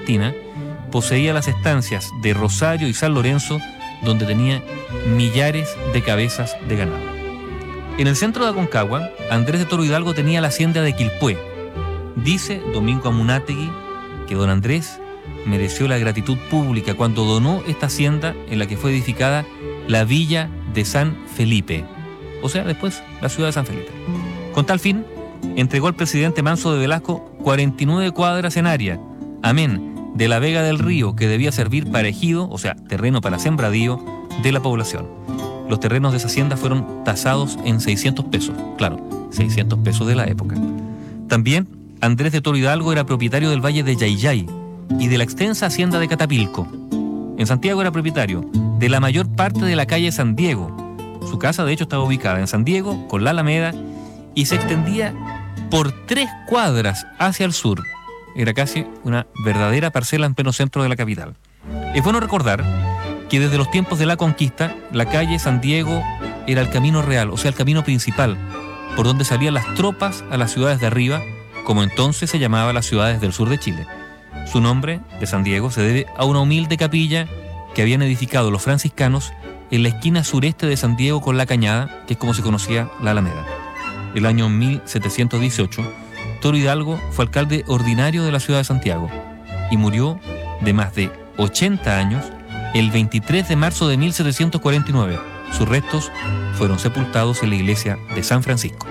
poseía las estancias de Rosario y San Lorenzo, donde tenía millares de cabezas de ganado. En el centro de Aconcagua, Andrés de Toro Hidalgo tenía la hacienda de Quilpué. Dice Domingo Amunátegui que don Andrés mereció la gratitud pública cuando donó esta hacienda en la que fue edificada la villa de San Felipe, o sea, después la ciudad de San Felipe. Con tal fin, entregó al presidente Manso de Velasco 49 cuadras en área, amén de la Vega del Río, que debía servir para ejido, o sea, terreno para sembradío de la población. Los terrenos de esa hacienda fueron tasados en 600 pesos, claro, 600 pesos de la época. También Andrés de Toro Hidalgo era propietario del valle de Yayay y de la extensa hacienda de Catapilco. En Santiago era propietario de la mayor parte de la calle San Diego. Su casa, de hecho, estaba ubicada en San Diego, con la Alameda, y se extendía por 3 cuadras hacia el sur. Era casi una verdadera parcela en pleno centro de la capital. Es bueno recordar que desde los tiempos de la conquista, la calle San Diego era el camino real, o sea, el camino principal, por donde salían las tropas a las ciudades de arriba, como entonces se llamaba las ciudades del sur de Chile. Su nombre, de San Diego, se debe a una humilde capilla que habían edificado los franciscanos en la esquina sureste de San Diego con la Cañada, que es como se conocía la Alameda. El año 1718, Toro Hidalgo fue alcalde ordinario de la ciudad de Santiago y murió de más de 80 años el 23 de marzo de 1749. Sus restos fueron sepultados en la iglesia de San Francisco.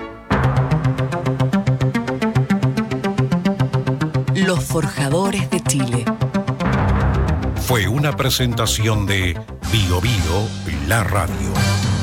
Los forjadores de Chile. Fue una presentación de Bio Bio, la radio.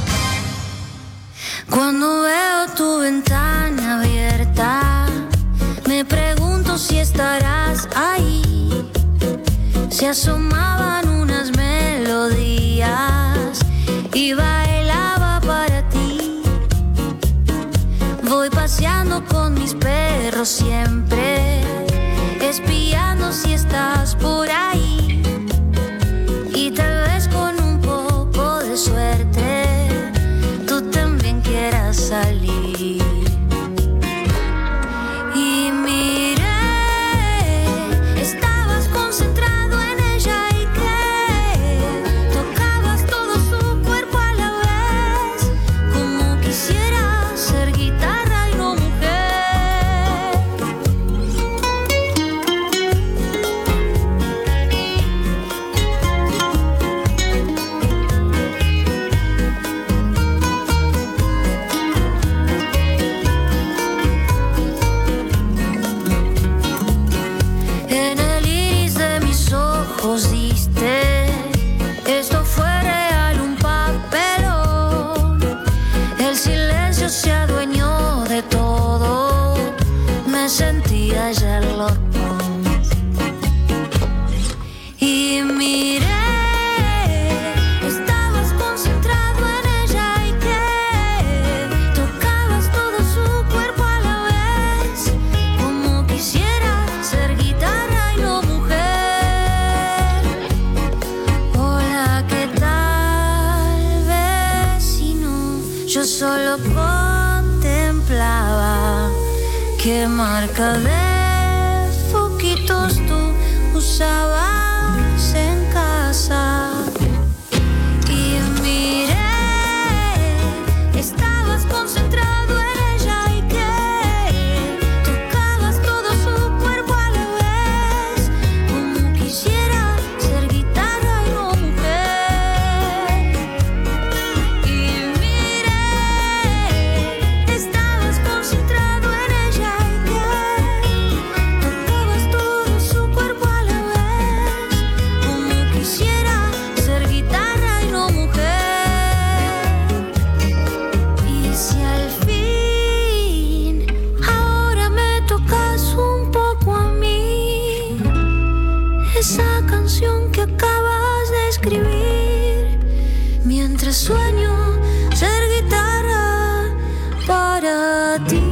Cuando veo tu ventana abierta, me pregunto si estarás ahí. Se asomaban unas melodías y bailaba para ti. Voy paseando con mis perros siempre, espiando si estás por ahí. Y tal vez con un poco de suerte tú también quieras salir. Y miré, estabas concentrado en ella y que tocabas todo su cuerpo a la vez, como quisiera ser guitarra y no mujer. existe. Esto fue real, un papelón. El silencio se adueñó de todo. Me sentía Sherlock Holmes. Y miré, estabas concentrado en ella y que tocabas todo su cuerpo a la vez, como quisiera ser guitarra y no mujer. Hola, ¿qué tal, vecino? Yo solo contemplaba qué marca de foquitos tú usabas en casa. Y miré, estabas concentrado en ella y que tocabas todo su cuerpo a la vez, como quisiera ser guitarra y no mujer. Y miré, estabas concentrado en ella y que tocabas todo su cuerpo a la vez, como quisiera ser guitarra y no mujer. Y si al fin ahora me tocas un poco a mí, esa canción que acabas de escribir, mientras sueño ser guitarra para ti.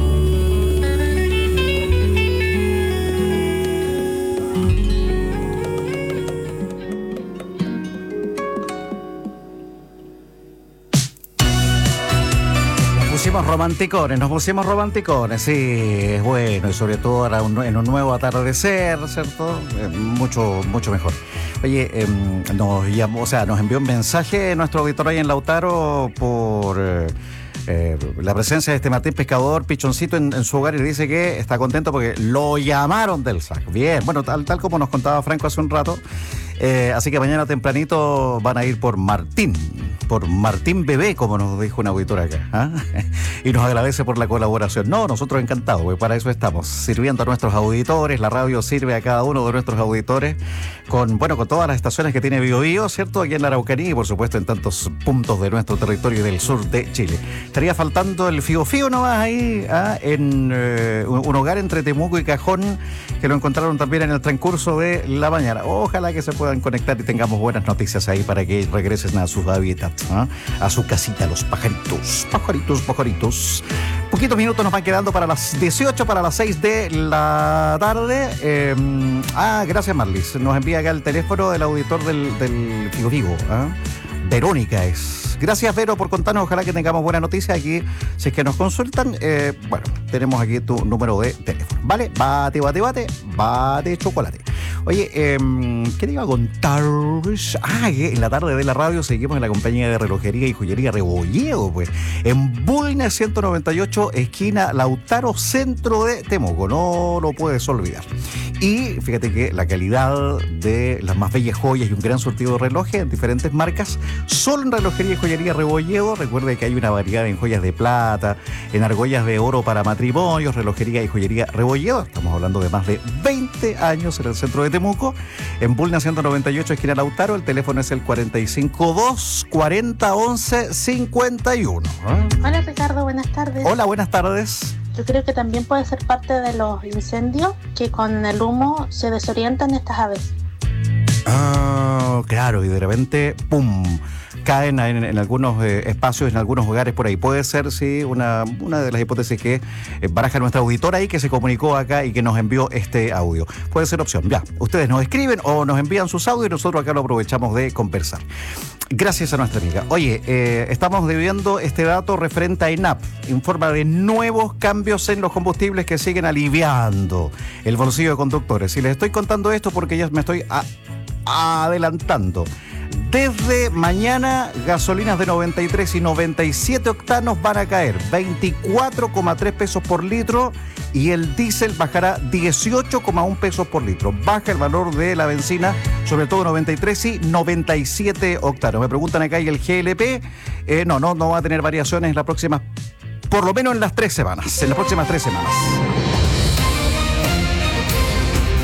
Nos pusimos romanticones, sí, es bueno, y sobre todo ahora en un nuevo atardecer, ¿cierto? Mucho mejor. Oye, nos envió un mensaje nuestro auditor ahí en Lautaro por la presencia de este Martín Pescador Pichoncito en su hogar, y dice que está contento porque lo llamaron del SAC. Bien, bueno, tal como nos contaba Franco hace un rato. Así que mañana tempranito van a ir por Martín Bebé, como nos dijo un auditor acá, ¿ah? Y nos agradece por la colaboración. No, nosotros encantados, pues para eso estamos, sirviendo a nuestros auditores. La radio sirve a cada uno de nuestros auditores con todas las estaciones que tiene Bío Bío, ¿cierto? Aquí en la Araucanía y por supuesto en tantos puntos de nuestro territorio y del sur de Chile. Estaría faltando el Fío Fío nomás ahí, en un hogar entre Temuco y Cajón, que lo encontraron también en el transcurso de la mañana. Ojalá que se puedan conectar y tengamos buenas noticias ahí para que regresen a sus hábitats, a su casita, los pajaritos. Poquitos minutos nos van quedando para las 18, para las 6 de la tarde. Gracias, Marlis. Nos envía acá el teléfono del auditor del Figo Figo. Verónica es. Gracias, Vero, por contarnos. Ojalá que tengamos buena noticia aquí. Si es que nos consultan, tenemos aquí tu número de teléfono. ¿Vale? Bate chocolate. Oye, ¿qué te iba a contar? Que en la tarde de la radio seguimos en la compañía de relojería y joyería Rebolledo, pues. En Bulnes 198, esquina Lautaro, centro de Temuco. No lo puedes olvidar. Y fíjate que la calidad de las más bellas joyas y un gran surtido de relojes en diferentes marcas, solo en relojería y joyería Rebolledo. Recuerde que hay una variedad en joyas de plata, en argollas de oro para matrimonios, relojería y joyería Rebolledo. Estamos hablando de más de 20 años en el centro de Temuco. En Bulnes 198, esquina Lautaro, el teléfono es el 452-4011-51. Hola, Ricardo, buenas tardes. Hola, buenas tardes. Yo creo que también puede ser parte de los incendios que con el humo se desorientan estas aves. Claro, y de repente, ¡pum!, caen en algunos espacios, en algunos hogares por ahí. Puede ser, sí, una de las hipótesis que baraja nuestra auditora ahí, que se comunicó acá y que nos envió este audio. Puede ser opción. Ya, ustedes nos escriben o nos envían sus audios y nosotros acá lo aprovechamos de conversar. Gracias a nuestra amiga. Oye, estamos viendo este dato referente a ENAP. Informa de nuevos cambios en los combustibles que siguen aliviando el bolsillo de conductores. Y les estoy contando esto porque ya me estoy adelantando. Desde mañana, gasolinas de 93 y 97 octanos van a caer 24,3 pesos por litro y el diésel bajará 18,1 pesos por litro. Baja el valor de la benzina, sobre todo 93 y 97 octanos. Me preguntan acá, ¿y el GLP? No va a tener variaciones en las próximas, por lo menos en las 3 semanas, en las próximas 3 semanas.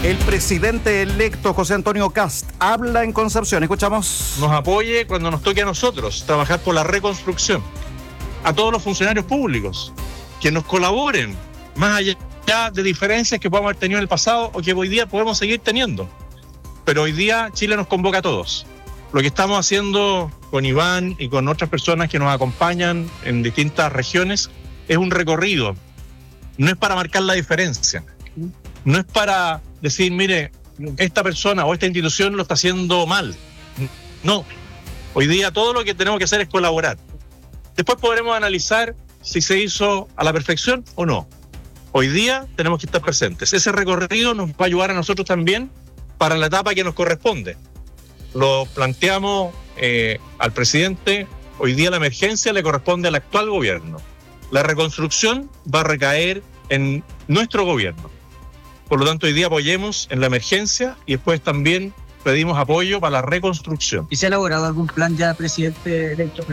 El presidente electo José Antonio Kast habla en Concepción. Escuchamos. Nos apoye cuando nos toque a nosotros trabajar por la reconstrucción. A todos los funcionarios públicos que nos colaboren, más allá de diferencias que podamos haber tenido en el pasado o que hoy día podemos seguir teniendo. Pero hoy día Chile nos convoca a todos. Lo que estamos haciendo con Iván y con otras personas que nos acompañan en distintas regiones es un recorrido. No es para marcar la diferencia. No es para decir, mire, esta persona o esta institución lo está haciendo mal. No. Hoy día todo lo que tenemos que hacer es colaborar. Después podremos analizar si se hizo a la perfección o no. Hoy día tenemos que estar presentes. Ese recorrido nos va a ayudar a nosotros también para la etapa que nos corresponde. Lo planteamos al presidente. Hoy día la emergencia le corresponde al actual gobierno. La reconstrucción va a recaer en nuestro gobierno. Por lo tanto, hoy día apoyemos en la emergencia y después también pedimos apoyo para la reconstrucción. ¿Y se ha elaborado algún plan ya, presidente electo?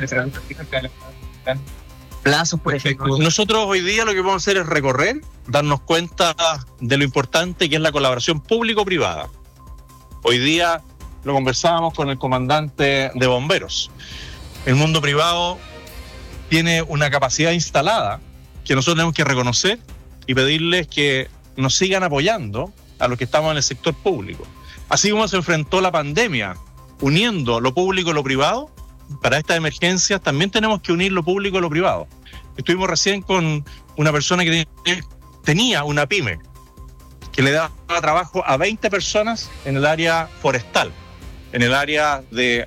Plazos, por ejemplo. Nosotros hoy día lo que vamos a hacer es recorrer, darnos cuenta de lo importante que es la colaboración público-privada. Hoy día lo conversábamos con el comandante de bomberos. El mundo privado tiene una capacidad instalada que nosotros tenemos que reconocer y pedirles que nos sigan apoyando a los que estamos en el sector público. Así como se enfrentó la pandemia uniendo lo público y lo privado, para estas emergencias también tenemos que unir lo público y lo privado. Estuvimos recién con una persona que tenía una pyme que le daba trabajo a 20 personas en el área forestal, en el área de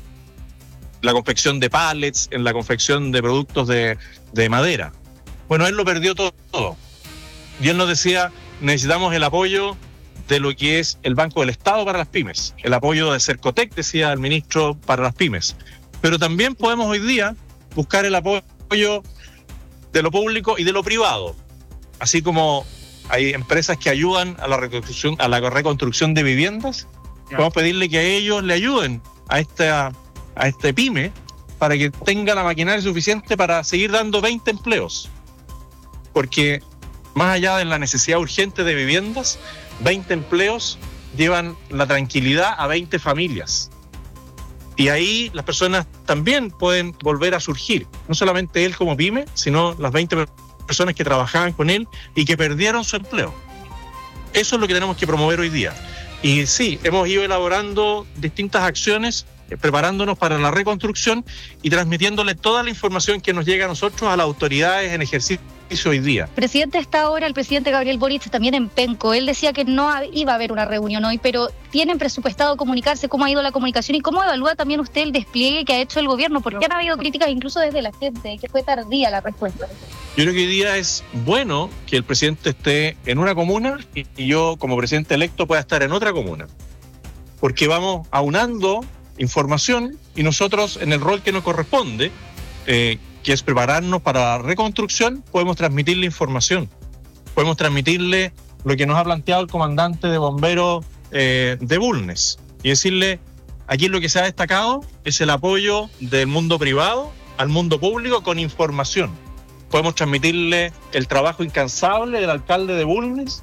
la confección de pallets, en la confección de productos de madera. Bueno, él lo perdió todo. Y él nos decía, necesitamos el apoyo de lo que es el Banco del Estado para las pymes, el apoyo de Cercotec, decía el ministro, para las pymes. Pero también podemos hoy día buscar el apoyo de lo público y de lo privado. Así como hay empresas que ayudan a la reconstrucción de viviendas, podemos pedirle que a ellos le ayuden a este pyme para que tenga la maquinaria suficiente para seguir dando 20 empleos. Porque más allá de la necesidad urgente de viviendas, 20 empleos llevan la tranquilidad a 20 familias. Y ahí las personas también pueden volver a surgir. No solamente él como pyme, sino las 20 personas que trabajaban con él y que perdieron su empleo. Eso es lo que tenemos que promover hoy día. Y sí, hemos ido elaborando distintas acciones, preparándonos para la reconstrucción y transmitiéndole toda la información que nos llega a nosotros, a las autoridades en ejercicio hoy día. Presidente, está ahora el presidente Gabriel Boric también en Penco. Él decía que no iba a haber una reunión hoy, pero ¿tienen presupuestado comunicarse? ¿Cómo ha ido la comunicación? ¿Y cómo evalúa también usted el despliegue que ha hecho el gobierno? Porque han habido críticas incluso desde la gente, que fue tardía la respuesta. Yo creo que hoy día es bueno que el presidente esté en una comuna y yo como presidente electo pueda estar en otra comuna. Porque vamos aunando información y nosotros en el rol que nos corresponde, que es prepararnos para la reconstrucción, podemos transmitirle información, podemos transmitirle lo que nos ha planteado el comandante de bomberos de Bulnes y decirle, aquí lo que se ha destacado es el apoyo del mundo privado al mundo público con información. Podemos transmitirle el trabajo incansable del alcalde de Bulnes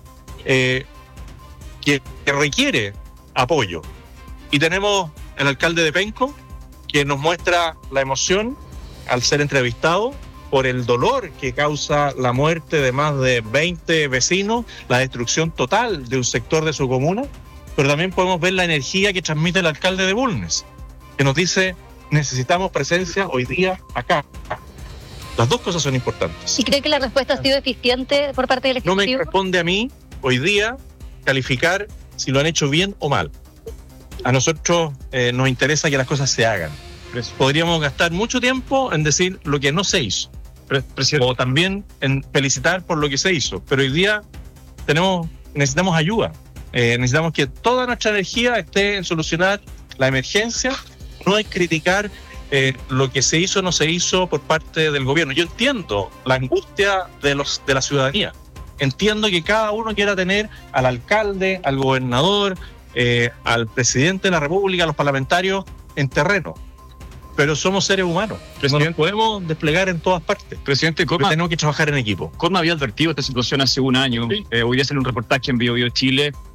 que requiere apoyo. Y tenemos el alcalde de Penco que nos muestra la emoción al ser entrevistado por el dolor que causa la muerte de más de 20 vecinos, la destrucción total de un sector de su comuna, pero también podemos ver la energía que transmite el alcalde de Bulnes, que nos dice, necesitamos presencia hoy día acá. Las dos cosas son importantes. ¿Y cree que la respuesta ha sido eficiente por parte del Ejecutivo? No me corresponde a mí hoy día calificar si lo han hecho bien o mal. A nosotros nos interesa que las cosas se hagan. Podríamos gastar mucho tiempo en decir lo que no se hizo, o también en felicitar por lo que se hizo, pero hoy día necesitamos ayuda, necesitamos que toda nuestra energía esté en solucionar la emergencia, no es criticar lo que se hizo o no se hizo por parte del gobierno. Yo entiendo la angustia de la ciudadanía, entiendo que cada uno quiera tener al alcalde, al gobernador, al presidente de la República, a los parlamentarios en terreno. Pero somos seres humanos, no nos podemos desplegar en todas partes. Presidente Cosma, tenemos que trabajar en equipo. Cosma había advertido esta situación hace un año. Sí. Hoy día sale un reportaje en BioBio Chile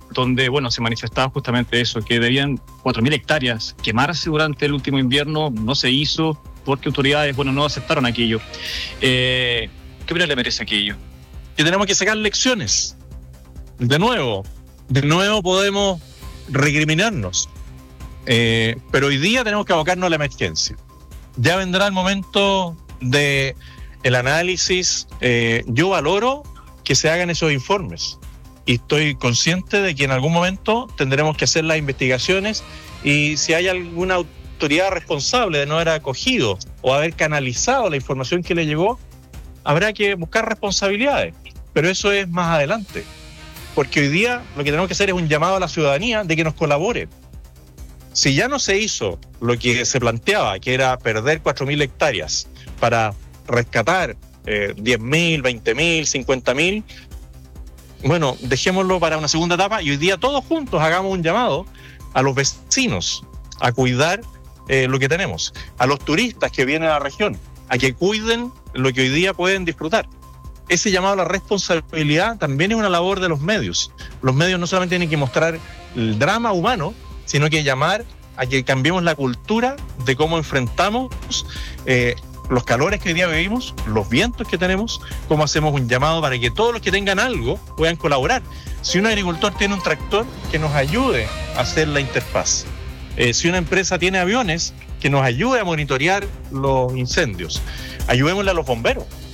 donde, bueno, se manifestaba justamente eso, que debían 4.000 hectáreas quemarse durante el último invierno. No se hizo porque autoridades, bueno, no aceptaron aquello. ¿Qué opinión le merece aquello? Que tenemos que sacar lecciones. De nuevo podemos recriminarnos. Pero hoy día tenemos que abocarnos a la emergencia. Ya vendrá el momento de el análisis. Yo valoro que se hagan esos informes y estoy consciente de que en algún momento tendremos que hacer las investigaciones, y si hay alguna autoridad responsable de no haber acogido o haber canalizado la información que le llegó, habrá que buscar responsabilidades, pero eso es más adelante, porque hoy día lo que tenemos que hacer es un llamado a la ciudadanía de que nos colabore. Si ya no se hizo lo que se planteaba, que era perder 4.000 hectáreas para rescatar 10.000, 20.000, 50.000, bueno, dejémoslo para una segunda etapa, y hoy día todos juntos hagamos un llamado a los vecinos a cuidar lo que tenemos, a los turistas que vienen a la región, a que cuiden lo que hoy día pueden disfrutar. Ese llamado a la responsabilidad también es una labor de los medios. Los medios no solamente tienen que mostrar el drama humano, sino que llamar a que cambiemos la cultura de cómo enfrentamos los calores que hoy día vivimos, los vientos que tenemos, cómo hacemos un llamado para que todos los que tengan algo puedan colaborar. Si un agricultor tiene un tractor, que nos ayude a hacer la interfaz. Si una empresa tiene aviones, que nos ayude a monitorear los incendios. Ayudémosle a los bomberos.